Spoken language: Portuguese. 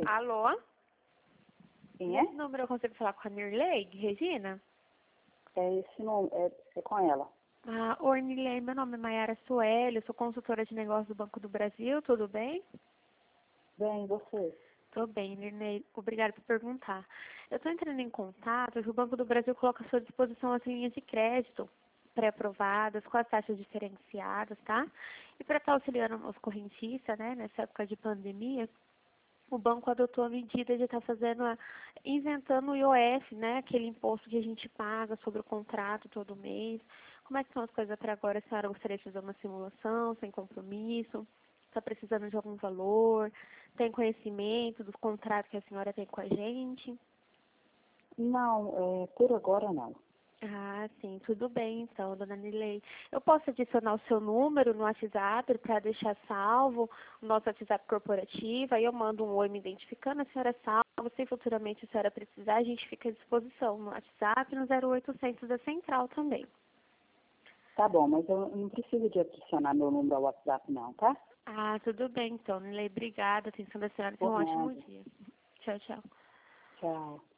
Alô? Quem é? Nesse número eu consigo falar com a Nirley, Regina? É esse nome, é com ela. Oi, Nirley, meu nome é Mayara Sueli, eu sou consultora de negócios do Banco do Brasil, tudo bem? Bem, você? Tô bem, Nirley, obrigada por perguntar. Eu estou entrando em contato que o Banco do Brasil coloca à sua disposição as linhas de crédito pré-aprovadas, com as taxas diferenciadas, tá? E para estar auxiliando os correntistas, né, nessa época de pandemia, o banco adotou a medida de estar isentando o IOF, né, aquele imposto que a gente paga sobre o contrato todo mês. Como é que são as coisas para agora? A senhora gostaria de fazer uma simulação sem compromisso? Está precisando de algum valor? Tem conhecimento dos contratos que a senhora tem com a gente? Não, por agora não. Sim, tudo bem então, dona Nilei. Eu posso adicionar o seu número no WhatsApp para deixar salvo o nosso WhatsApp corporativo, aí eu mando um oi me identificando, a senhora salva, se futuramente a senhora precisar, a gente fica à disposição no WhatsApp, no 0800 da Central também. Tá bom, mas eu não preciso de adicionar meu número ao WhatsApp não, tá? Tudo bem então, Nilei, obrigada, atenção da senhora, tenha um Por ótimo nada. dia. Tchau, tchau. Tchau.